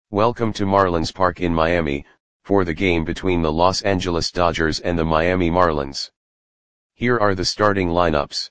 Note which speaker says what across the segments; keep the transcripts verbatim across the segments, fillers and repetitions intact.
Speaker 1: Welcome to Marlins Park in Miami, for the game between the Los Angeles Dodgers and the Miami Marlins. Here are the starting lineups.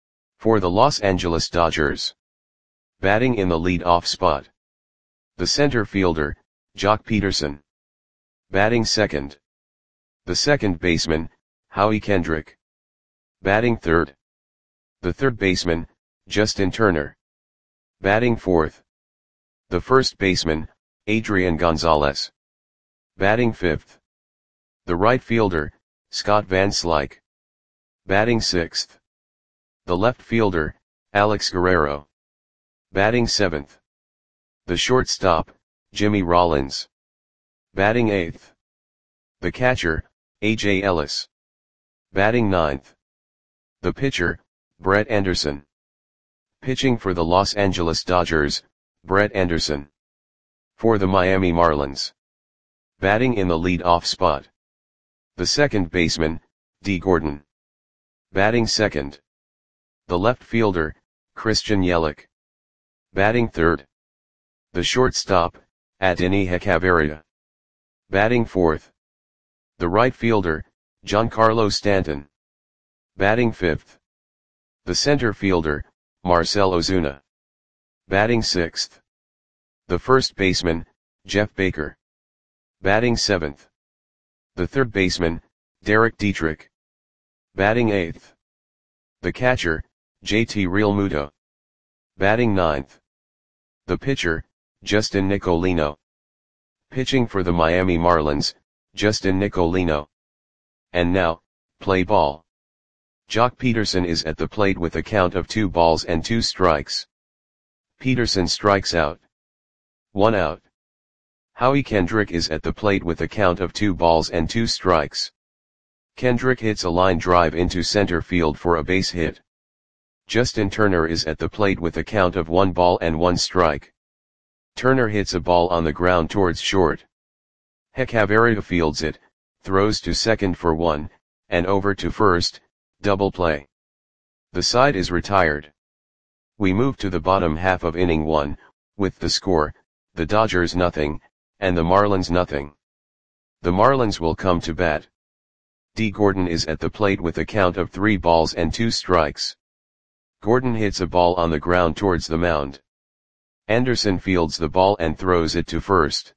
Speaker 1: For the Los Angeles Dodgers. Batting in the lead-off spot. The center fielder, Joc Pederson. Batting second. The second baseman, Howie Kendrick. Batting third. The third baseman, Justin Turner. Batting fourth. The first baseman, Adrian Gonzalez. Batting fifth. The right fielder, Scott Van Slyke. Batting sixth. The left fielder, Alex Guerrero. Batting seventh. The shortstop, Jimmy Rollins. Batting eighth. The catcher, A J Ellis. Batting ninth. The pitcher, Brett Anderson. Pitching for the Los Angeles Dodgers, Brett Anderson. For the Miami Marlins. Batting in the lead-off spot. The second baseman, Dee Gordon. Batting second. The left fielder, Christian Yelich. Batting third. The shortstop, Adeiny Hechavarria. Batting fourth. The right fielder, Giancarlo Stanton. Batting fifth. The center fielder, Marcell Ozuna. Batting sixth. The first baseman, Jeff Baker. Batting seventh. The third baseman, Derek Dietrich. Batting eighth. The catcher, J T Realmuto. Batting ninth. The pitcher, Justin Nicolino. Pitching for the Miami Marlins, Justin Nicolino. And now, play ball. Joc Pederson is at the plate with a count of two balls and two strikes. Pederson strikes out. One out. Howie Kendrick is at the plate with a count of two balls and two strikes. Kendrick hits a line drive into center field for a base hit. Justin Turner is at the plate with a count of one ball and one strike. Turner hits a ball on the ground towards short. Hechavarria fields it, throws to second for one, and over to first, double play. The side is retired. We move to the bottom half of inning one, with the score, the Dodgers nothing, and the Marlins nothing. The Marlins will come to bat. Dee Gordon is at the plate with a count of three balls and two strikes. Gordon hits a ball on the ground towards the mound. Anderson fields the ball and throws it to first.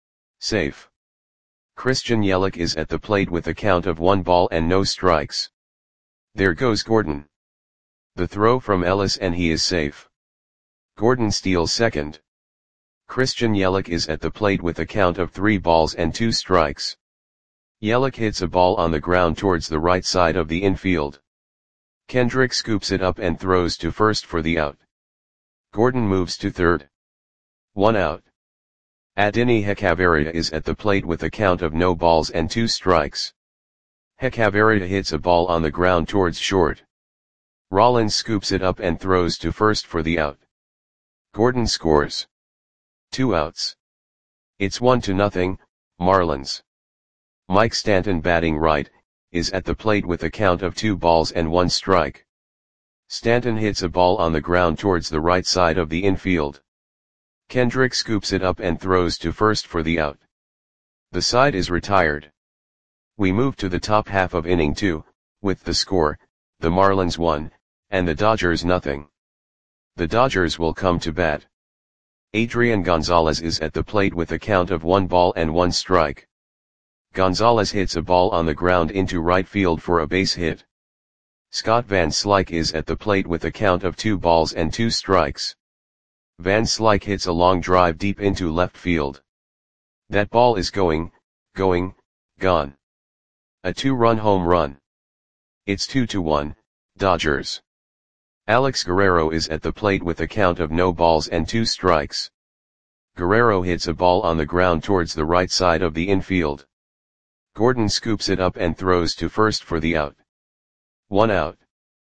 Speaker 1: Safe. Christian Yelich is at the plate with a count of one ball and no strikes. There goes Gordon. The throw from Ellis and he is safe. Gordon steals second. Christian Yelich is at the plate with a count of three balls and two strikes. Yelich hits a ball on the ground towards the right side of the infield. Kendrick scoops it up and throws to first for the out. Gordon moves to third. One out. Adeiny Hechavarria is at the plate with a count of no balls and two strikes. Hechavarria hits a ball on the ground towards short. Rollins scoops it up and throws to first for the out. Gordon scores. Two outs. It's one to nothing, Marlins. Mike Stanton batting right, is at the plate with a count of two balls and one strike. Stanton hits a ball on the ground towards the right side of the infield. Kendrick scoops it up and throws to first for the out. The side is retired. We move to the top half of inning two, with the score, the Marlins one, and the Dodgers nothing. The Dodgers will come to bat. Adrian Gonzalez is at the plate with a count of one ball and one strike. Gonzalez hits a ball on the ground into right field for a base hit. Scott Van Slyke is at the plate with a count of two balls and two strikes. Van Slyke hits a long drive deep into left field. That ball is going, going, gone. A two-run home run. It's two to one, Dodgers. Alex Guerrero is at the plate with a count of no balls and two strikes. Guerrero hits a ball on the ground towards the right side of the infield. Gordon scoops it up and throws to first for the out. One out.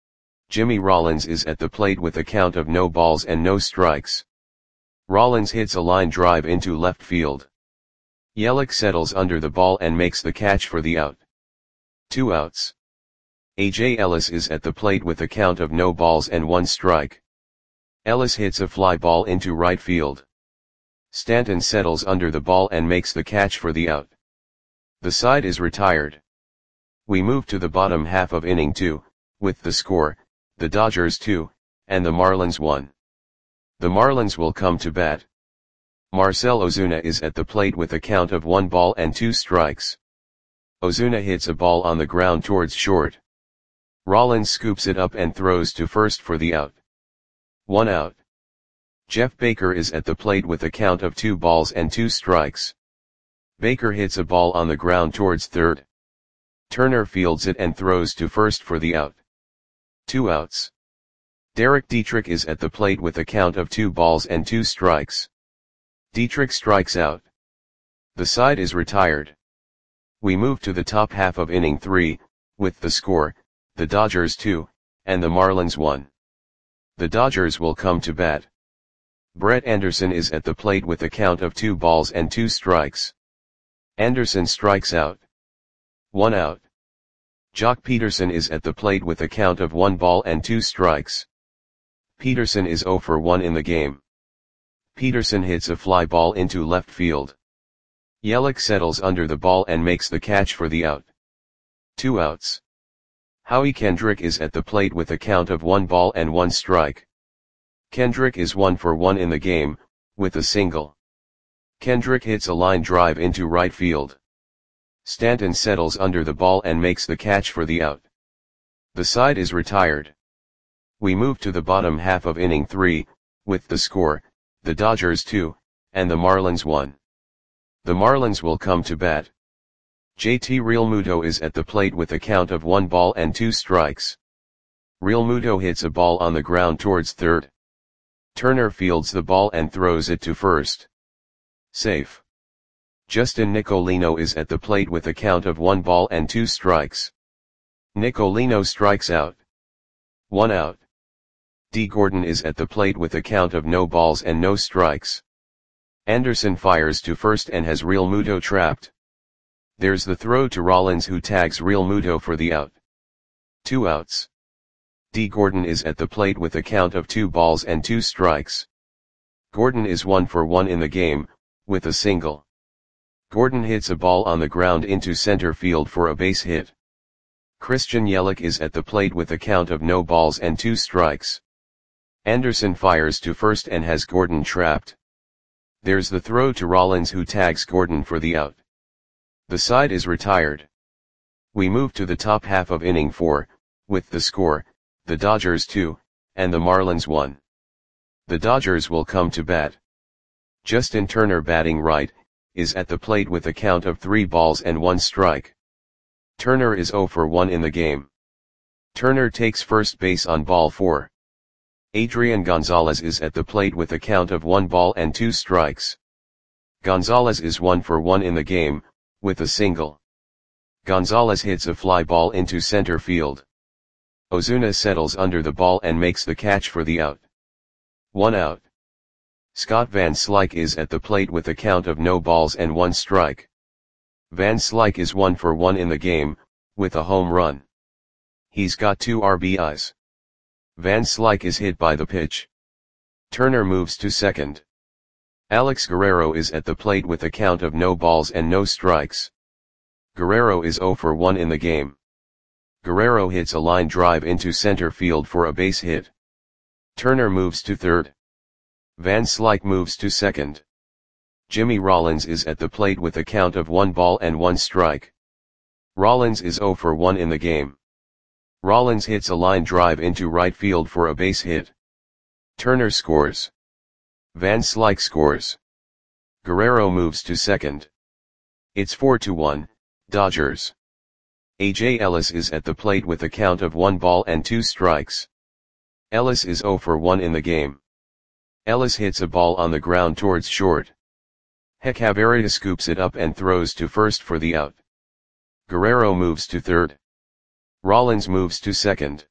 Speaker 1: Jimmy Rollins is at the plate with a count of no balls and no strikes. Rollins hits a line drive into left field. Yelich settles under the ball and makes the catch for the out. Two outs. A J Ellis is at the plate with a count of no balls and one strike. Ellis hits a fly ball into right field. Stanton settles under the ball and makes the catch for the out. The side is retired. We move to the bottom half of inning two, with the score, the Dodgers two, and the Marlins one. The Marlins will come to bat. Marcell Ozuna is at the plate with a count of one ball and two strikes. Ozuna hits a ball on the ground towards short. Rollins scoops it up and throws to first for the out. One out. Jeff Baker is at the plate with a count of two balls and two strikes. Baker hits a ball on the ground towards third. Turner fields it and throws to first for the out. Two outs. Derek Dietrich is at the plate with a count of two balls and two strikes. Dietrich strikes out. The side is retired. We move to the top half of inning three, with the score, the Dodgers two, and the Marlins one. The Dodgers will come to bat. Brett Anderson is at the plate with a count of two balls and two strikes. Anderson strikes out. One out. Jock Peterson is at the plate with a count of one ball and two strikes. Peterson is oh for one in the game. Peterson hits a fly ball into left field. Yelich settles under the ball and makes the catch for the out. Two outs. Howie Kendrick is at the plate with a count of one ball and one strike. Kendrick is one for one in the game, with a single. Kendrick hits a line drive into right field. Stanton settles under the ball and makes the catch for the out. The side is retired. We move to the bottom half of inning three, with the score, the Dodgers two, and the Marlins one. The Marlins will come to bat. J T Realmuto is at the plate with a count of one ball and two strikes. Realmuto hits a ball on the ground towards third. Turner fields the ball and throws it to first. Safe. Justin Nicolino is at the plate with a count of one ball and two strikes. Nicolino strikes out. One out. D. Gordon is at the plate with a count of no balls and no strikes. Anderson fires to first and has Realmuto trapped. There's the throw to Rollins, who tags Realmuto for the out. Two outs. D. Gordon is at the plate with a count of two balls and two strikes. Gordon is one for one in the game, with a single. Gordon hits a ball on the ground into center field for a base hit. Christian Yelich is at the plate with a count of no balls and two strikes. Anderson fires to first and has Gordon trapped. There's the throw to Rollins, who tags Gordon for the out. The side is retired. We move to the top half of inning four, with the score, the Dodgers two, and the Marlins one. The Dodgers will come to bat. Justin Turner, batting right, is at the plate with a count of three balls and one strike. Turner is oh for one in the game. Turner takes first base on ball four. Adrian Gonzalez is at the plate with a count of one ball and two strikes. Gonzalez is one for one in the game, with a single. Gonzalez hits a fly ball into center field. Ozuna settles under the ball and makes the catch for the out. One out. Scott Van Slyke is at the plate with a count of no balls and one strike. Van Slyke is one for one in the game, with a home run. He's got two R B Is. Van Slyke is hit by the pitch. Turner moves to second. Alex Guerrero is at the plate with a count of no balls and no strikes. Guerrero is oh for one in the game. Guerrero hits a line drive into center field for a base hit. Turner moves to third. Van Slyke moves to second. Jimmy Rollins is at the plate with a count of one ball and one strike. Rollins is oh for one in the game. Rollins hits a line drive into right field for a base hit. Turner scores. Van Slyke scores. Guerrero moves to second. It's four to one, Dodgers. A J Ellis is at the plate with a count of one ball and two strikes. Ellis is oh for one in the game. Ellis hits a ball on the ground towards short. Hechavarria scoops it up and throws to first for the out. Guerrero moves to third. Rollins moves to second.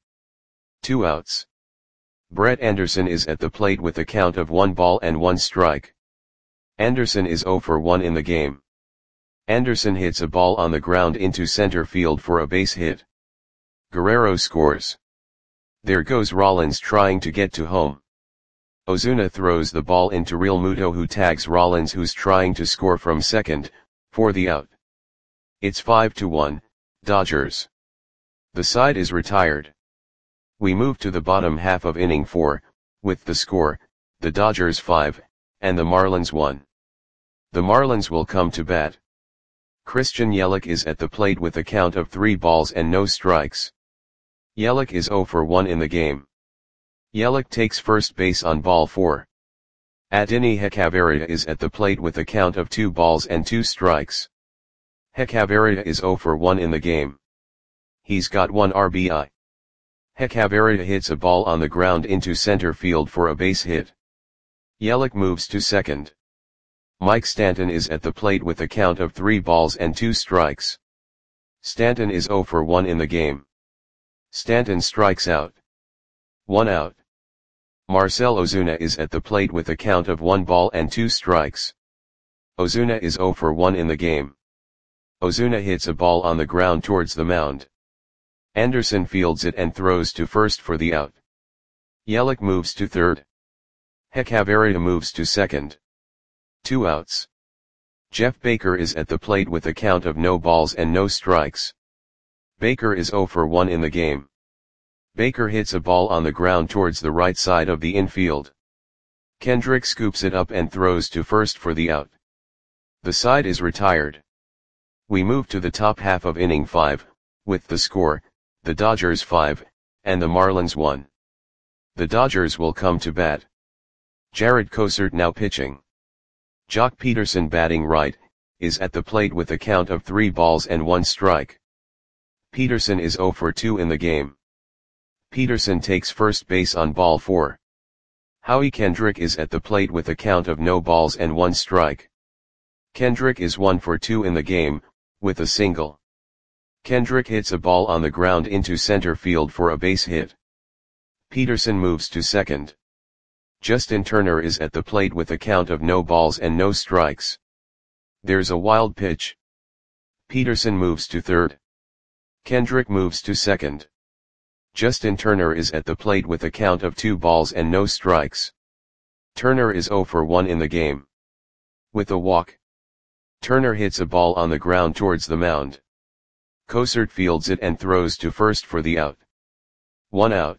Speaker 1: Two outs. Brett Anderson is at the plate with a count of one ball and one strike. Anderson is oh for one in the game. Anderson hits a ball on the ground into center field for a base hit. Guerrero scores. There goes Rollins trying to get to home. Ozuna throws the ball into Realmuto, who tags Rollins, who's trying to score from second, for the out. It's five to one, Dodgers. The side is retired. We move to the bottom half of inning four, with the score, the Dodgers five, and the Marlins one. The Marlins will come to bat. Christian Yelich is at the plate with a count of three balls and no strikes. Yelich is zero for one in the game. Yelich takes first base on ball four. Adeiny Hechavarria is at the plate with a count of two balls and two strikes. Hechavarria is zero for one in the game. He's got one R B I. Hechavarria hits a ball on the ground into center field for a base hit. Yelich moves to second. Mike Stanton is at the plate with a count of three balls and two strikes. Stanton is zero for one in the game. Stanton strikes out. One out. Marcell Ozuna is at the plate with a count of one ball and two strikes. Ozuna is zero for one in the game. Ozuna hits a ball on the ground towards the mound. Anderson fields it and throws to first for the out. Yelich moves to third. Hechavarria moves to second. Two outs. Jeff Baker is at the plate with a count of no balls and no strikes. Baker is zero for one in the game. Baker hits a ball on the ground towards the right side of the infield. Kendrick scoops it up and throws to first for the out. The side is retired. We move to the top half of inning five, with the score, the Dodgers five, and the Marlins one. The Dodgers will come to bat. Jarred Cosart now pitching. Jock Peterson, batting right, is at the plate with a count of three balls and one strike. Peterson is zero for two in the game. Peterson takes first base on ball four. Howie Kendrick is at the plate with a count of no balls and one strike. Kendrick is one for two in the game, with a single. Kendrick hits a ball on the ground into center field for a base hit. Peterson moves to second. Justin Turner is at the plate with a count of no balls and no strikes. There's a wild pitch. Peterson moves to third. Kendrick moves to second. Justin Turner is at the plate with a count of two balls and no strikes. Turner is zero for one in the game. With a walk. Turner hits a ball on the ground towards the mound. Cosart fields it and throws to first for the out. One out.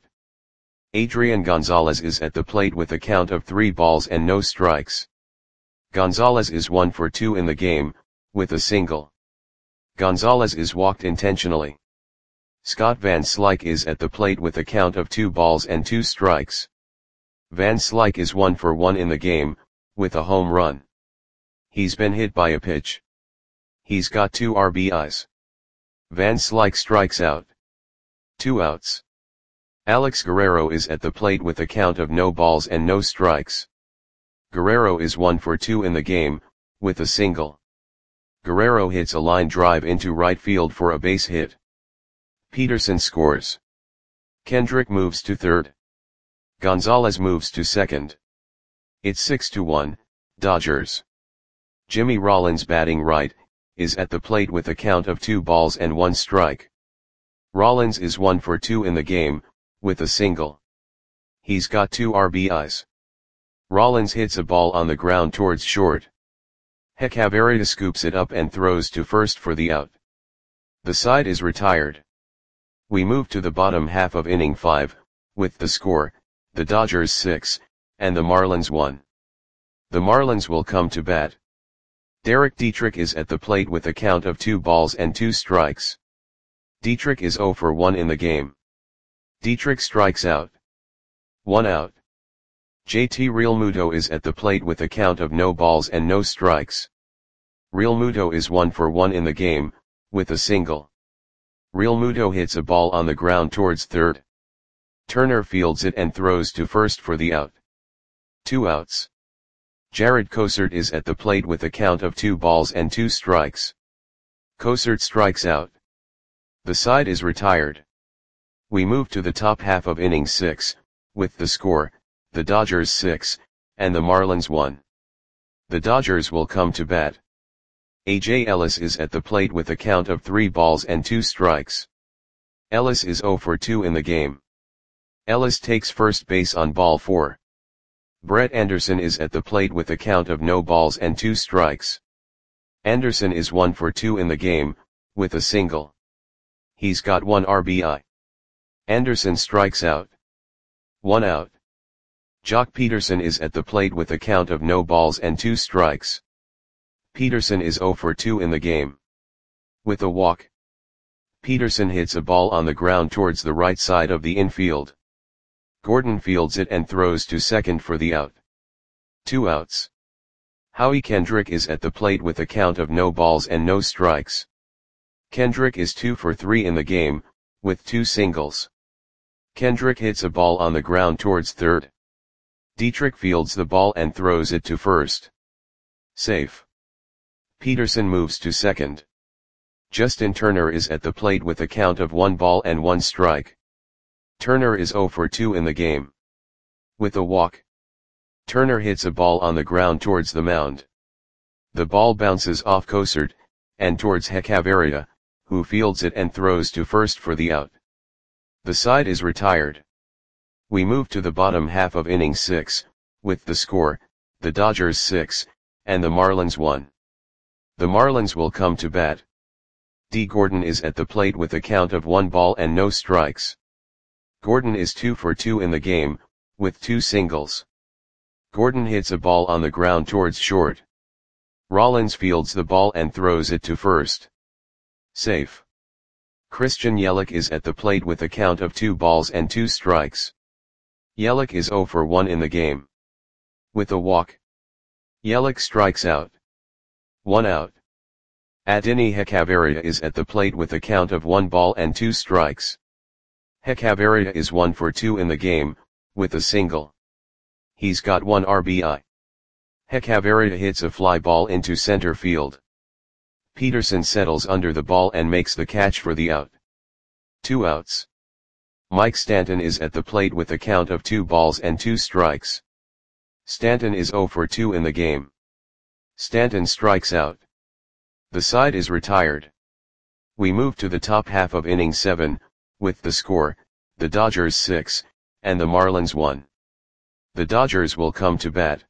Speaker 1: Adrian Gonzalez is at the plate with a count of three balls and no strikes. Gonzalez is one for two in the game, with a single. Gonzalez is walked intentionally. Scott Van Slyke is at the plate with a count of two balls and two strikes. Van Slyke is one for one in the game, with a home run. He's been hit by a pitch. He's got two R B Is. Van Slyke strikes out. Two outs. Alex Guerrero is at the plate with a count of no balls and no strikes. Guerrero is one for two in the game, with a single. Guerrero hits a line drive into right field for a base hit. Peterson scores. Kendrick moves to third. Gonzalez moves to second. It's six to one, Dodgers. Jimmy Rollins, batting right, is at the plate with a count of two balls and one strike. Rollins is one for two in the game, with a single. He's got two R B Is. Rollins hits a ball on the ground towards short. Hechavarria scoops it up and throws to first for the out. The side is retired. We move to the bottom half of inning five, with the score, the Dodgers six, and the Marlins one. The Marlins will come to bat. Derek Dietrich is at the plate with a count of two balls and two strikes. Dietrich is zero for one in the game. Dietrich strikes out. One out. J T Realmuto is at the plate with a count of no balls and no strikes. Realmuto is one for one in the game, with a single. Realmuto hits a ball on the ground towards third. Turner fields it and throws to first for the out. Two outs. Jarred Cosart is at the plate with a count of two balls and two strikes. Cosart strikes out. The side is retired. We move to the top half of inning six, with the score, the Dodgers six, and the Marlins one. The Dodgers will come to bat. A J Ellis is at the plate with a count of three balls and two strikes. Ellis is zero for two in the game. Ellis takes first base on ball four. Brett Anderson is at the plate with a count of no balls and two strikes. Anderson is one for two in the game, with a single. He's got one R B I. Anderson strikes out. One out. Jock Peterson is at the plate with a count of no balls and two strikes. Peterson is zero for two in the game. With a walk. Peterson hits a ball on the ground towards the right side of the infield. Gordon fields it and throws to second for the out. Two outs. Howie Kendrick is at the plate with a count of no balls and no strikes. Kendrick is two for three in the game, with two singles. Kendrick hits a ball on the ground towards third. Dietrich fields the ball and throws it to first. Safe. Peterson moves to second. Justin Turner is at the plate with a count of one ball and one strike. Turner is zero for two in the game. With a walk. Turner hits a ball on the ground towards the mound. The ball bounces off Cosart, and towards Hechavarria, who fields it and throws to first for the out. The side is retired. We move to the bottom half of inning six, with the score, the Dodgers six, and the Marlins one. The Marlins will come to bat. D. Gordon is at the plate with a count of one ball and no strikes. Gordon is two for two in the game, with two singles. Gordon hits a ball on the ground towards short. Rollins fields the ball and throws it to first. Safe. Christian Yelich is at the plate with a count of two balls and two strikes. Yelich is zero for one in the game. With a walk. Yelich strikes out. One out. Adeiny Hechavarria is at the plate with a count of one ball and two strikes. Hechavarria is one for two in the game, with a single. He's got one R B I. Hechavarria hits a fly ball into center field. Peterson settles under the ball and makes the catch for the out. Two outs. Mike Stanton is at the plate with a count of two balls and two strikes. Stanton is zero for two in the game. Stanton strikes out. The side is retired. We move to the top half of inning seven, with the score, the Dodgers six, and the Marlins one. The Dodgers will come to bat.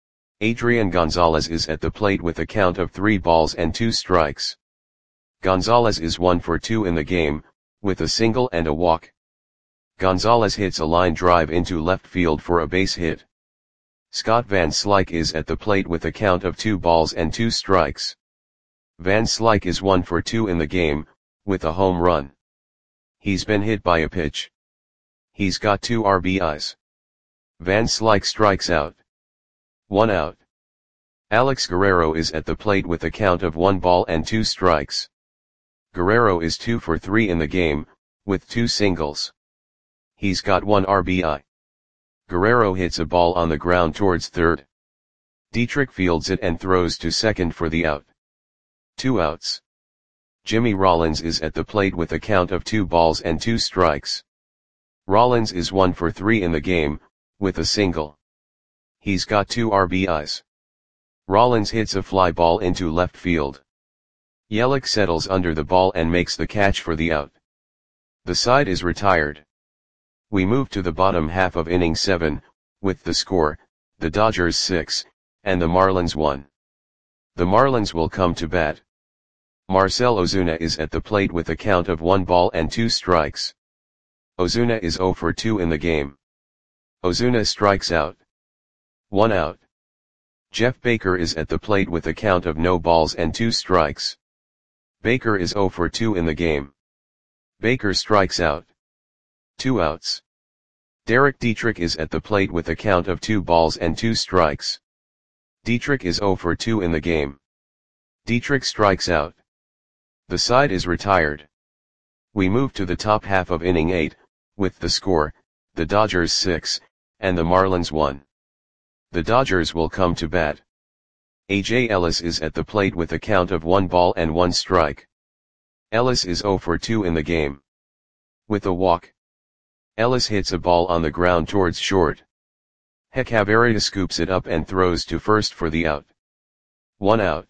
Speaker 1: Adrian Gonzalez is at the plate with a count of three balls and two strikes. Gonzalez is one for two in the game, with a single and a walk. Gonzalez hits a line drive into left field for a base hit. Scott Van Slyke is at the plate with a count of two balls and two strikes. Van Slyke is one for two in the game, with a home run. He's been hit by a pitch. He's got two R B Is. Van Slyke strikes out. One out. Alex Guerrero is at the plate with a count of one ball and two strikes. Guerrero is two for three in the game, with two singles. He's got one R B I. Guerrero hits a ball on the ground towards third. Dietrich fields it and throws to second for the out. Two outs. Jimmy Rollins is at the plate with a count of two balls and two strikes. Rollins is one for three in the game, with a single. He's got two R B Is. Rollins hits a fly ball into left field. Yelich settles under the ball and makes the catch for the out. The side is retired. We move to the bottom half of inning seven, with the score, the Dodgers six, and the Marlins one. The Marlins will come to bat. Marcell Ozuna is at the plate with a count of one ball and two strikes. Ozuna is zero for two in the game. Ozuna strikes out. One out. Jeff Baker is at the plate with a count of no balls and two strikes. Baker is zero for two in the game. Baker strikes out. Two outs. Derek Dietrich is at the plate with a count of two balls and two strikes. Dietrich is zero for two in the game. Dietrich strikes out. The side is retired. We move to the top half of inning eight, with the score, the Dodgers six, and the Marlins one. The Dodgers will come to bat. A J Ellis is at the plate with a count of one ball and one strike. Ellis is zero for two in the game. With a walk. Ellis hits a ball on the ground towards short. Hechavarria scoops it up and throws to first for the out. One out.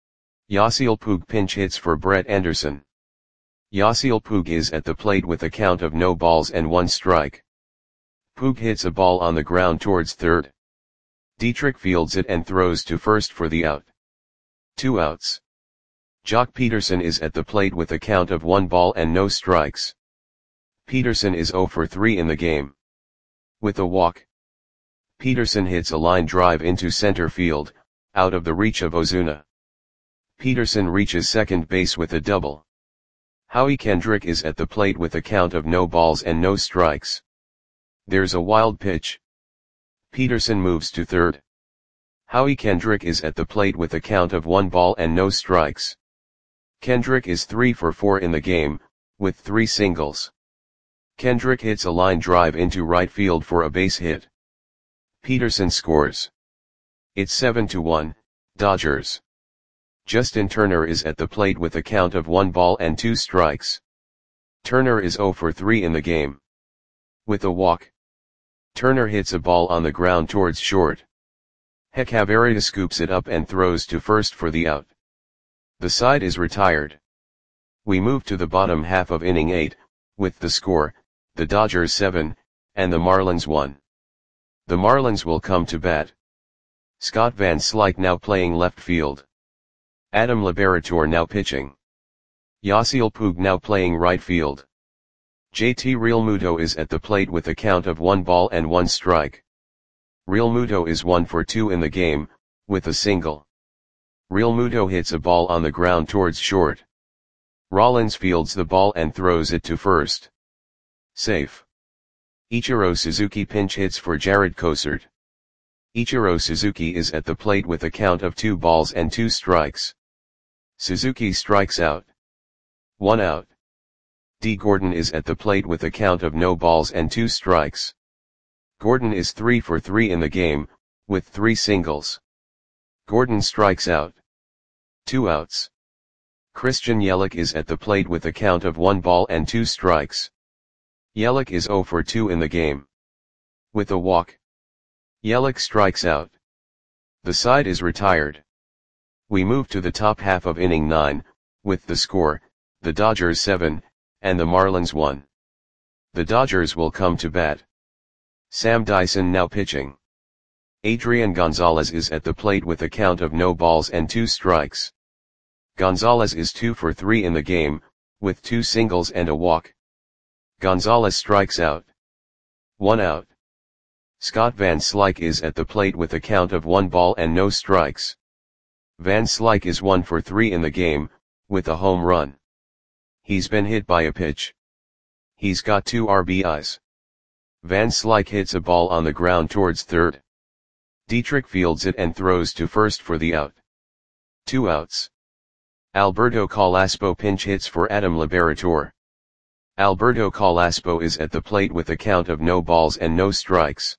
Speaker 1: Yasiel Puig pinch hits for Brett Anderson. Yasiel Puig is at the plate with a count of no balls and one strike. Puig hits a ball on the ground towards third. Dietrich fields it and throws to first for the out. Two outs. Jock Peterson is at the plate with a count of one ball and no strikes. Peterson is oh for three in the game. With a walk, Peterson hits a line drive into center field, out of the reach of Ozuna. Peterson reaches second base with a double. Howie Kendrick is at the plate with a count of no balls and no strikes. There's a wild pitch. Peterson moves to third. Howie Kendrick is at the plate with a count of one ball and no strikes. Kendrick is three for four in the game, with three singles. Kendrick hits a line drive into right field for a base hit. Peterson scores. It's seven to one, Dodgers. Justin Turner is at the plate with a count of one ball and two strikes. Turner is oh for three in the game. With a walk, Turner hits a ball on the ground towards short. Hechavarria scoops it up and throws to first for the out. The side is retired. We move to the bottom half of inning eight, with the score, the Dodgers seven, and the Marlins one. The Marlins will come to bat. Scott Van Slyke now playing left field. Adam Liberator now pitching. Yasiel Puig now playing right field. J T Realmuto is at the plate with a count of one ball and one strike. Realmuto is one for two in the game, with a single. Realmuto hits a ball on the ground towards short. Rollins fields the ball and throws it to first. Safe. Ichiro Suzuki pinch hits for Jared Cosart. Ichiro Suzuki is at the plate with a count of two balls and two strikes. Suzuki strikes out. One out. D. Gordon is at the plate with a count of no balls and two strikes. Gordon is three for three in the game, with three singles. Gordon strikes out. Two outs. Christian Yelich is at the plate with a count of one ball and two strikes. Yelich is oh for two in the game. With a walk, Yelich strikes out. The side is retired. We move to the top half of inning nine, with the score, the Dodgers seven, and the Marlins one. The Dodgers will come to bat. Sam Dyson now pitching. Adrian Gonzalez is at the plate with a count of no balls and two strikes. Gonzalez is two for three in the game, with two singles and a walk. Gonzalez strikes out. One out. Scott Van Slyke is at the plate with a count of one ball and no strikes. Van Slyke is one for three in the game, with a home run. He's been hit by a pitch. He's got two R B Is. Van Slyke hits a ball on the ground towards third. Dietrich fields it and throws to first for the out. Two outs. Alberto Calaspo pinch hits for Adam Liberator. Alberto Calaspo is at the plate with a count of no balls and no strikes.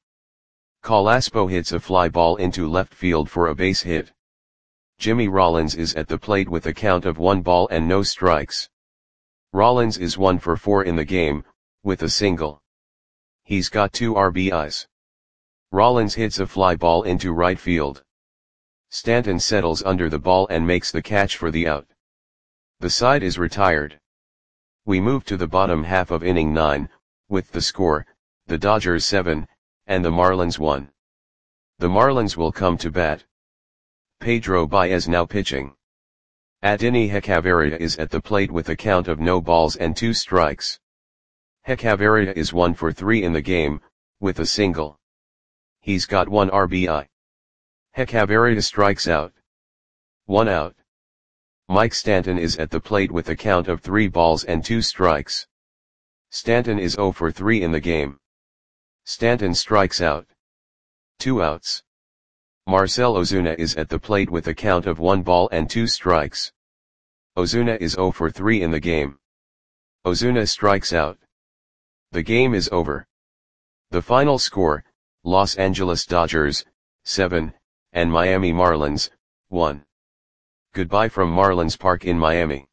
Speaker 1: Calaspo hits a fly ball into left field for a base hit. Jimmy Rollins is at the plate with a count of one ball and no strikes. Rollins is one for four in the game, with a single. He's got two R B Is. Rollins hits a fly ball into right field. Stanton settles under the ball and makes the catch for the out. The side is retired. We move to the bottom half of inning nine, with the score, the Dodgers seven, and the Marlins one. The Marlins will come to bat. Pedro Baez now pitching. Adeiny Hechavarria is at the plate with a count of no balls and two strikes. Hechavarria is one for three in the game, with a single. He's got one R B I. Hechavarria strikes out. One out. Mike Stanton is at the plate with a count of three balls and two strikes. Stanton is oh for three in the game. Stanton strikes out. Two outs. Marcell Ozuna is at the plate with a count of one ball and two strikes. Ozuna is oh for three in the game. Ozuna strikes out. The game is over. The final score, Los Angeles Dodgers, seven, and Miami Marlins, one. Goodbye from Marlins Park in Miami.